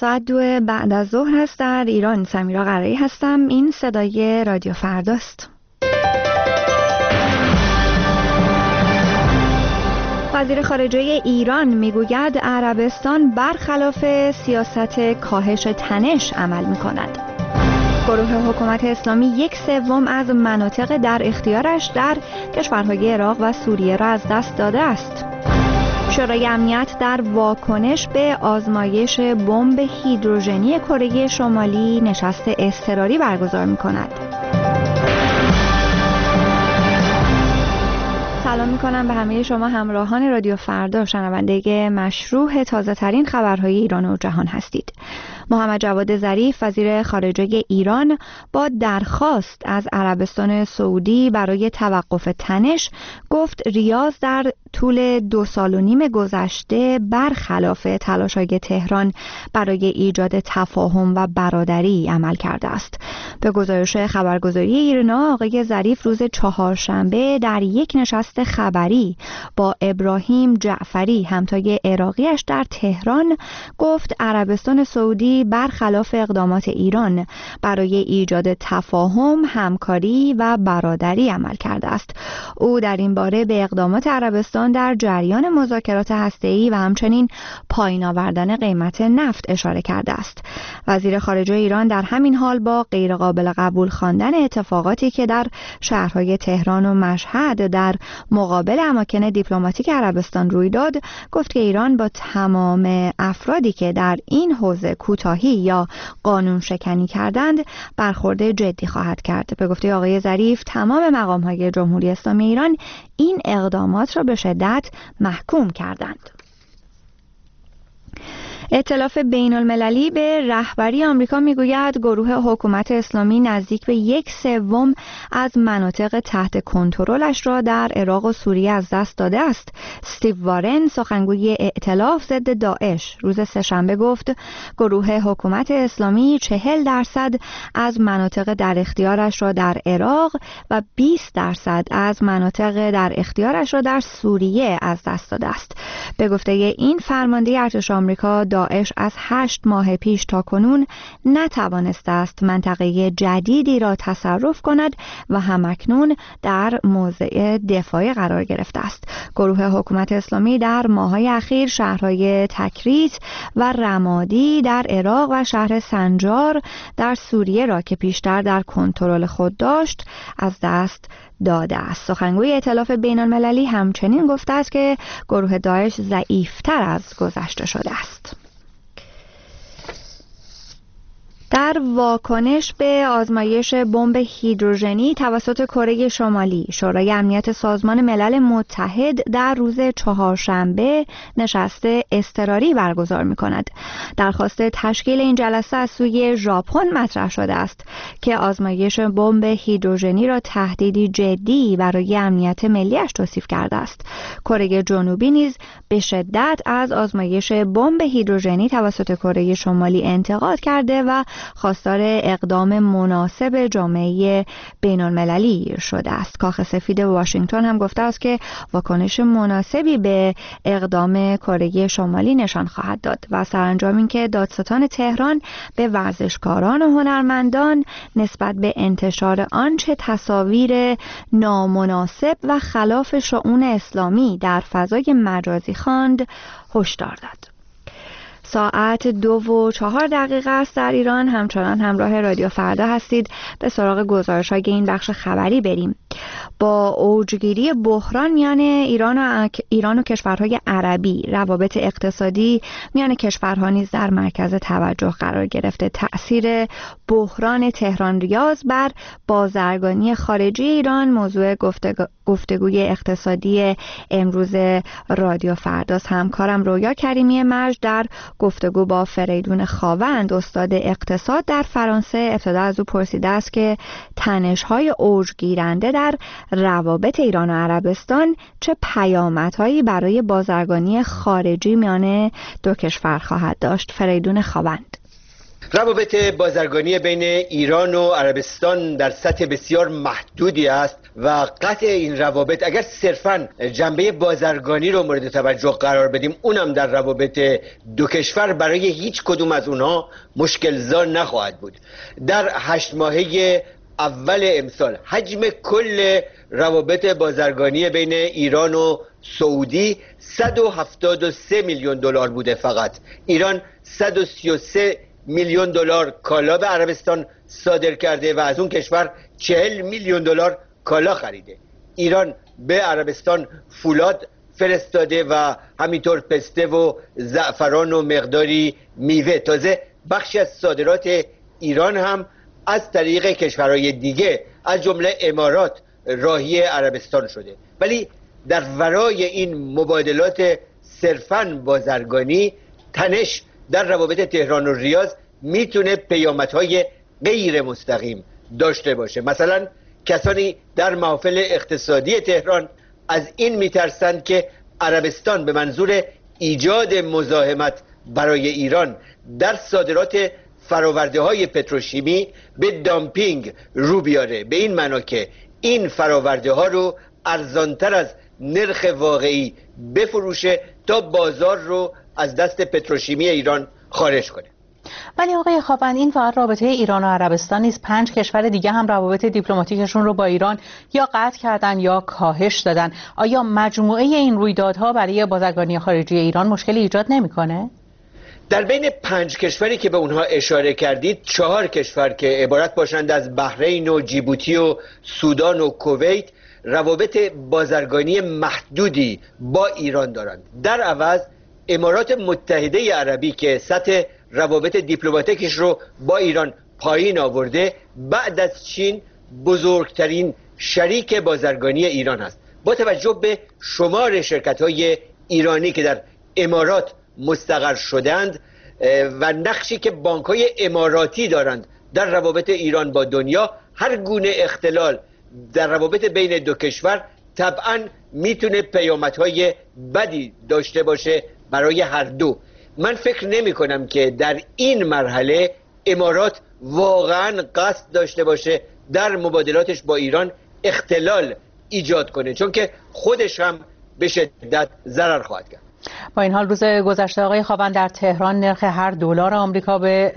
ساعت 2 بعد از ظهر هست در ایران. سمیرا قرایی هستم. این صدای رادیو فرداست. وزیر خارجه ایران میگوید عربستان برخلاف سیاست کاهش تنش عمل میکند. گروه حکومت اسلامی 1/3 از مناطق در اختیارش در کشورهای عراق و سوریه را از دست داده است. شورای امنیت در واکنش به آزمایش بمب هیدروژنی کره شمالی نشست اضطراری برگزار می‌کند. سلام می‌کنم به همه شما همراهان رادیو فردا، شنونده مشروع تازه ترین خبرهای ایران و جهان هستید. محمد جواد ظریف وزیر خارجه ایران با درخواست از عربستان سعودی برای توقف تنش گفت ریاض در طول 2.5 سال گذشته برخلاف تلاش‌های تهران برای ایجاد تفاهم و برادری عمل کرده است. به گزارش خبرگزاری ایرنا آقای ظریف روز چهارشنبه در یک نشست خبری با ابراهیم جعفری همتای عراقیش در تهران گفت عربستان سعودی برخلاف اقدامات ایران برای ایجاد تفاهم، همکاری و برادری عمل کرده است. او در این باره به اقدامات عربستان در جریان مذاکرات هسته‌ای و همچنین پایین آوردن قیمت نفت اشاره کرده است. وزیر خارجه ایران در همین حال با غیرقابل قبول خواندن اتفاقاتی که در شهرهای تهران و مشهد در مقابل اماکن دیپلماتیک عربستان روی داد، گفت که ایران با تمام افرادی که در این حوزه کوتاهی یا قانون شکنی کردند برخورد جدی خواهد کرد. به گفته آقای ظریف تمام مقام‌های جمهوری اسلامی ایران این اقدامات را به شدت محکوم کردند. ائتلاف بین المللی به رهبری آمریکا میگوید گروه حکومت اسلامی نزدیک به 1/3 از مناطق تحت کنترلش را در عراق و سوریه از دست داده است. استیو وارن سخنگوی ائتلاف ضد داعش روز سه‌شنبه گفت گروه حکومت اسلامی 40% از مناطق در اختیارش را در عراق و 20% از مناطق در اختیارش را در سوریه از دست داده است. به گفته این فرمانده ارتش آمریکا، داعش از 8 ماه پیش تا کنون نتوانسته است منطقه جدیدی را تصرف کند و همکنون در موضع دفاعی قرار گرفته است. گروه حکومت اسلامی در ماه‌های اخیر شهرهای تکریت و رمادی در عراق و شهر سنجار در سوریه را که پیشتر در کنترل خود داشت از دست داده است. سخنگوی ائتلاف بین المللی همچنین گفته است که گروه داعش ضعیف‌تر از گذشته شده است. در واکنش به آزمایش بمب هیدروژنی توسط کره شمالی، شورای امنیت سازمان ملل متحد در روز چهارشنبه نشست اضطراری برگزار می‌کند. درخواست تشکیل این جلسه از سوی ژاپن مطرح شده است که آزمایش بمب هیدروژنی را تهدیدی جدی برای امنیت ملی‌اش توصیف کرده است. کره جنوبی نیز به شدت از آزمایش بمب هیدروژنی توسط کره شمالی انتقاد کرده و خواستار اقدام مناسب جامعه بین‌المللی شده است. کاخ سفید واشنگتن هم گفته است که واکنش مناسبی به اقدام کره شمالی نشان خواهد داد و سرانجام این که دادستان تهران به ورزشکاران و هنرمندان نسبت به انتشار آنچه تصاویر نامناسب و خلاف شؤون اسلامی در فضای مجازی خواند هشدار داد. ساعت 2:04 است در ایران. همچنان همراه رادیو فردا هستید. به سراغ گزارش‌های این بخش خبری بریم. با اوجگیری بحران میان ایران و کشورهای عربی، روابط اقتصادی میان کشورها نیز در مرکز توجه قرار گرفته. تأثیر بحران تهران ریاض بر بازرگانی خارجی ایران موضوع گفتگوی اقتصادی امروز رادیو فرداست. همکارم رویا کریمی مجد در گفتگو با فریدون خاوند استاد اقتصاد در فرانسه ابتدا از او پرسیده است که تنش‌های اوجگیرنده در روابط ایران و عربستان چه پیامدهایی برای بازرگانی خارجی میان دو کشور خواهد داشت. فریدون خاوند: روابط بازرگانی بین ایران و عربستان در سطح بسیار محدودی است و قطع این روابط اگر صرفاً جنبه بازرگانی رو مورد توجه قرار بدیم، اونم در روابط دو کشور، برای هیچ کدوم از اونها مشکل زا نخواهد بود. در 8 ماهه اول امسال حجم کل روابط بازرگانی بین ایران و سعودی 173 میلیون دلار بوده. فقط ایران 133 میلیون دلار کالا به عربستان صادر کرده و از اون کشور 40 میلیون دلار کالا خریده. ایران به عربستان فولاد فرستاده و همینطور پسته و زعفران و مقداری میوه. تازه بخشی از صادرات ایران هم از طریق کشورهای دیگه از جمله امارات راهی عربستان شده. ولی در ورای این مبادلات صرفاً بازرگانی، تنش در روابط تهران و ریاض میتونه پیامدهای غیر مستقیم داشته باشه. مثلا کسانی در محافل اقتصادی تهران از این میترسند که عربستان به منظور ایجاد مزاحمت برای ایران در صادرات فراورده های پتروشیمی به دامپینگ رو بیاره، به این معنا که این فراورده ها رو ارزانتر از نرخ واقعی بفروشه تا بازار رو از دست پتروشیمی ایران خارج کنه. ولی آقای خاوند، این فقط رابطه ایران و عربستان نیست. 5 کشور دیگه هم روابط دیپلماتیکشون رو با ایران یا قطع کردن یا کاهش دادن. آیا مجموعه این رویدادها برای بازرگانی خارجی ایران مشکلی ایجاد نمی‌کنه؟ در بین 5 کشوری که به اونها اشاره کردید، 4 کشور که عبارت باشند از بحرین و جیبوتی و سودان و کویت روابط بازرگانی محدودی با ایران دارند. در عوض امارات متحده عربی که سطح روابط دیپلماتیکش رو با ایران پایین آورده، بعد از چین بزرگترین شریک بازرگانی ایران است. با توجه به شمار شرکت‌های ایرانی که در امارات مستقر شدند و نقشی که بانک‌های اماراتی دارند در روابط ایران با دنیا، هر گونه اختلال در روابط بین دو کشور طبعاً میتونه پیامدهای بدی داشته باشه برای هر دو. من فکر نمی کنم که در این مرحله امارات واقعاً قصد داشته باشه در مبادلاتش با ایران اختلال ایجاد کنه، چون که خودش هم به شدت ضرر خواهد کرد. با این حال روز گذشته آقای خاوند در تهران نرخ هر دلار آمریکا به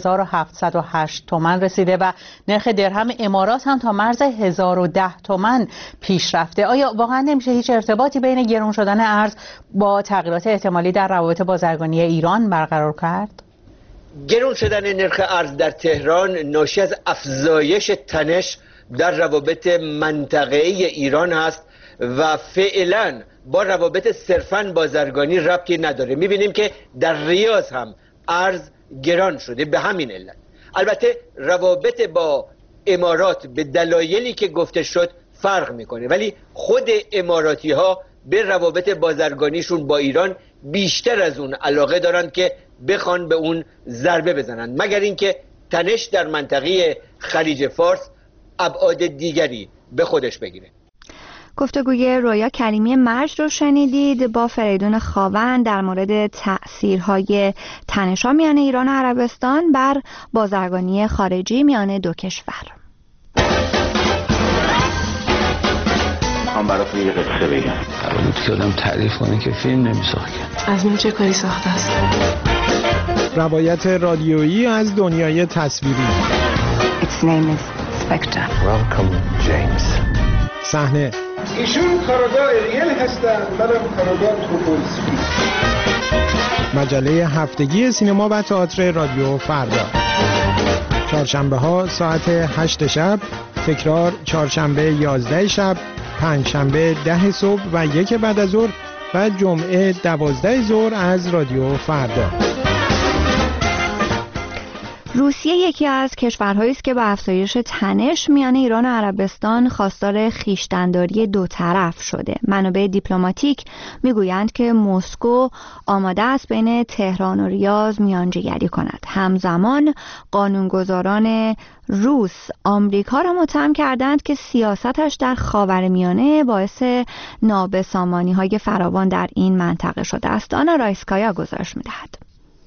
3708 تومان رسیده و نرخ درهم امارات هم تا مرز 1010 تومان پیش رفته. آیا واقعا نمیشه هیچ ارتباطی بین گران شدن ارز با تغییرات احتمالی در روابط بازرگانی ایران برقرار کرد؟ گران شدن نرخ ارز در تهران ناشی از افزایش تنش در روابط منطقه‌ای ایران هست و فعلاً با روابط صرفاً بازرگانی ربطی نداره. میبینیم که در ریاض هم ارز گران شده به همین علت. البته روابط با امارات به دلایلی که گفته شد فرق میکنه، ولی خود اماراتی ها به روابط بازرگانیشون با ایران بیشتر از اون علاقه دارند که بخوان به اون ضربه بزنند، مگر اینکه تنش در منطقه خلیج فارس ابعاد دیگری به خودش بگیره. گفتگوی رویا کریمی مرج رو شنیدید با فریدون خاوند در مورد تأثیرهای تنش‌ها میان ایران و عربستان بر بازرگانی خارجی میان دو کشور. میخوام براتون یه قصه بگم. قرار بود که آدم تعریف کنه که فیلم نمیساخت. از من چه کاری ساخته است؟ روایت رادیویی از دنیای تصویری. Its name is Spectre. Welcome James. صحنه ایشون کارگاه ریل هستن، منم کارگاه توپولسکی. مجله هفتگی سینما و تئاتر رادیو فردا. چهارشنبه ها ساعت 8 شب، تکرار چهارشنبه 11 شب، پنجشنبه 10 صبح و 1 بعد از ظهر و جمعه 12 ظهر از رادیو فردا. روسیه یکی از کشورهایی است که با افزایش تنش میان ایران و عربستان خواستار خویشتن‌داری دو طرف شده. منابع دیپلماتیک میگویند که مسکو آماده است بین تهران و ریاض میانجیگری کند. همزمان قانونگذاران روس آمریکا را متهم کردند که سیاستش در خاورمیانه باعث نابسامانی‌های فراوان در این منطقه شده است. آنا رایسکایا گزارش می‌دهد.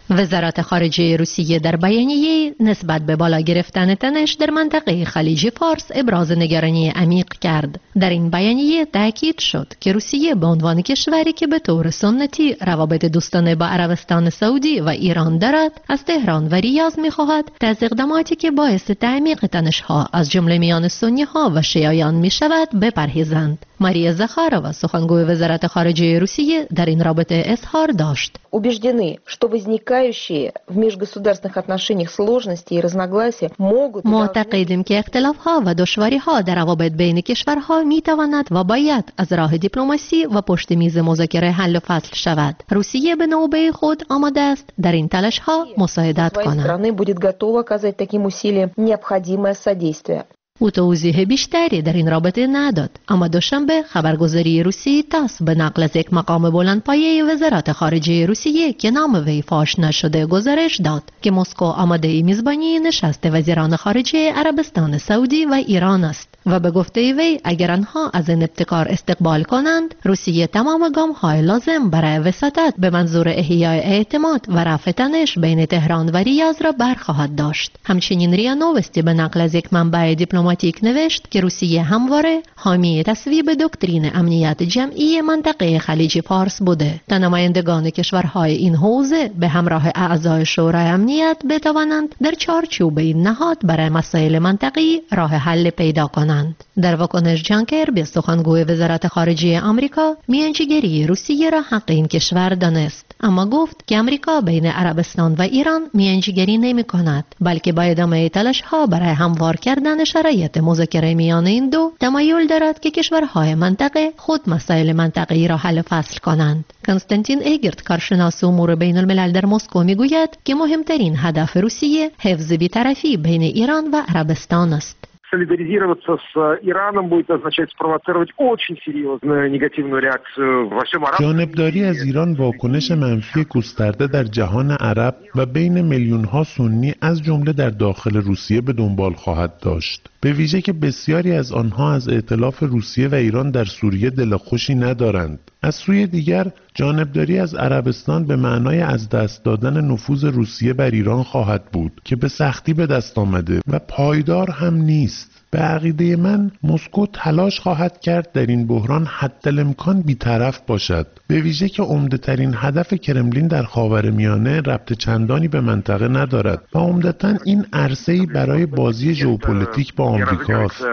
وزارت خارجه روسیه در بیانیه نسبت به بالا گرفتن تنش در منطقه خلیج فارس ابراز نگرانی عمیق کرد. در این بیانیه تاکید شد که روسیه به عنوان کشوری که به طور سنتی روابط دوستانه با عربستان سعودی و ایران دارد، از تهران و ریاض می‌خواهد تا از اقداماتی که باعث تعمیق تنش‌ها از جمله میان سنی‌ها و شیعیان می‌شود بپرهیزند. ماریا زخارова، سخنگوی وزارت خارجه روسیه، در این رابطه اظهار داشت: убеждены, что возникающие в межгосударственных отношениях сложности и разногласия могут معتقدیم که اختلاف‌ها و دشواری‌ها در روابط بین کشورها می‌تواند و باید از راه دیپلماسی و پشت میز مذاکره حل و فصل شود. روسیه به نوبه خود آماده است در این تلاش‌ها مساعدت کند. будет готова оказать таким усилиям необходимое содействие. او توضیح بیشتری در این رابطه نداد، اما دوشنبه خبرگزاری روسی تاس به نقل از یک مقام بلندپایه وزارت خارجه روسیه که نام وی فاش نشده گزارش داد که مسکو آماده میزبانی نشست وزیران خارجه عربستان سعودی و ایران است و به گفته وی اگر آنها از این ابتکار استقبال کنند، روسیه تمام گام‌های لازم برای وساطت به منظور احیای اعتماد و رفع تنش بین تهران و ریاض را برخواهد داشت. همچنین ریا نوستی به نقل از یک منبع دیپلماتیک نوشت که روسیه همواره حامی تصویب دکترین امنیت جمعی منطقه خلیج فارس بوده تا نمایندگان کشورهای این حوزه به همراه اعضای شورای امنیت بتوانند در چارچوب این نهاد برای مسائل منطقی راه حل پیدا کنند. در واکنش جان کربی، سخنگوی وزارت خارجه آمریکا، میانجیگری روسیه را حق این کشور دانست، اما گفت که آمریکا بین عربستان و ایران میانجیگری نمی کند، بلکه با ادامه تلاش‌ها برای هموار کردن شرایط مذاکره میان این دو تمایل دارد که کشورهای منطقه خود مسائل منطقه‌ای را حل و فصل کنند. کنستانتین ایگرت، کارشناس امور بین الملل در مسکو، میگوید که مهمترین هدف روسیه حفظ بی‌طرفی بین ایران و عربستان است. Солидаризироваться с Ираном будет означать спровоцировать очень серьезную негативную реакцию во всем арабском. جانبداری از ایران واکنش منفی گسترده در جهان عرب و بین میلیون‌ها سنی از جمله در داخل روسیه به دنبال خواهد داشت. به ویژه که بسیاری از آنها از ائتلاف روسیه و ایران در سوریه دل خوشی ندارند. از سوی دیگر جانبداری از عربستان به معنای از دست دادن نفوذ روسیه بر ایران خواهد بود که به سختی به دست آمده و پایدار هم نیست. به عقیده من مسکو تلاش خواهد کرد در این بحران حتی الامکان بی‌طرف باشد، به ویژه که عمده‌ترین هدف کرملین در خاورمیانه ربط چندانی به منطقه ندارد و عمدتاً این عرصه‌ای برای بازی ژئوپلیتیک با آمریکاست.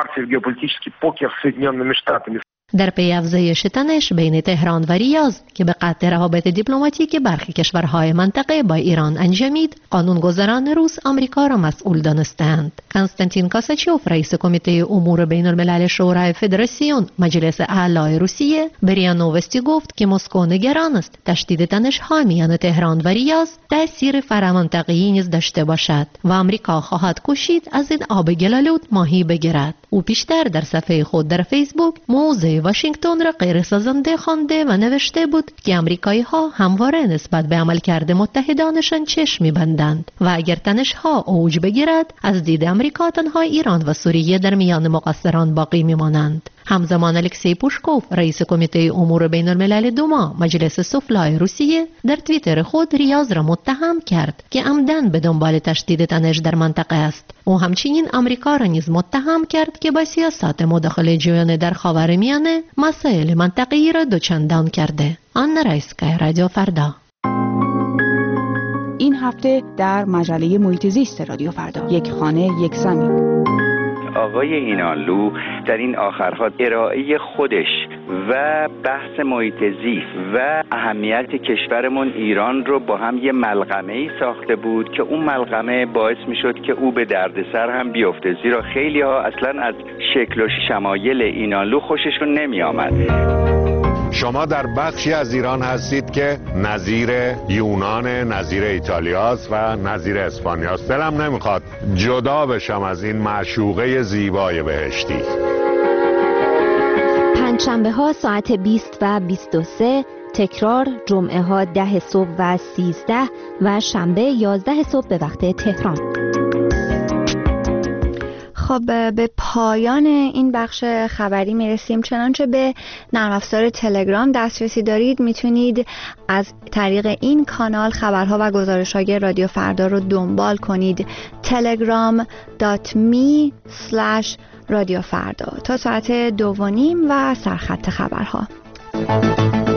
در پی افزایش تنش بین تهران و ریاض که به قطع روابط دیپلماتیک برخی کشورهای منطقه با ایران انجامید، قانونگذاران روس آمریکا را مسئول دانستند. کنستانتین کاساچوف، رئیس کمیته امور بین الملل شورای فدراسیون مجلس اعلی روسیه، به ریا نووستی گفت که مسکو نگران است تشدید تنش‌ها میان تهران و ریاض تأثیر فرامنطقه‌ای نیز داشته باشد و آمریکا خواهد کوشید از این آب گلالود ماهی بگیرد. او پیشتر در صفحه خود در فیسبوک موضع واشنگتن را غیر سازنده خوانده و نوشته بود که آمریکایی‌ها همواره نسبت به عملکرد متحدانشان چشم می‌بندند و اگر تنش‌ها اوج بگیرد از دید آمریکا تنها ایران و سوریه در میان مقصران باقی می‌مانند. همزمان الکسی پوشکوف، رئیس کمیته امور بین الملل دوما مجلس سفلای روسیه، در توییتر خود ریاض را متهم کرد که عمدن به دنبال تشدید تنش در منطقه است. او همچنین آمریکا را نیز متهم کرد که با سیاست مداخله جویانه در خاورمیانه مسائل منطقه‌ای را دوچندان کرده. آنا رایسکای، رادیو فردا. این هفته در مجله محیط زیست رادیو فردا، یک خانه یک زمین. آقای اینانلو در این آخرها ارائه خودش و بحث محیط زیست و اهمیت کشورمون ایران رو با هم یه ملغمه‌ای ساخته بود که اون ملغمه باعث میشد که او به دردسر هم بیفته، زیرا خیلی ها اصلا از شکل و شمایل اینانلو خوششون نمی آمد. شما در بخشی از ایران هستید که نظیر یونان، نظیر ایتالیاست و نظیر اسپانیاست. دلم نمیخواد جدا بشم از این معشوقه زیبای بهشتی. پنجشنبه ها ساعت 20 و 23، تکرار جمعه ها 10 صبح و 13 و شنبه 11 صبح به وقت تهران. خب به پایان این بخش خبری میرسیم. چنانچه به نرم افزار تلگرام دسترسی دارید میتونید از طریق این کانال خبرها و گزارش‌های رادیو فردا رو دنبال کنید. telegram.me/رادیو فردا تا ساعت 2:30 و سرخط خبرها.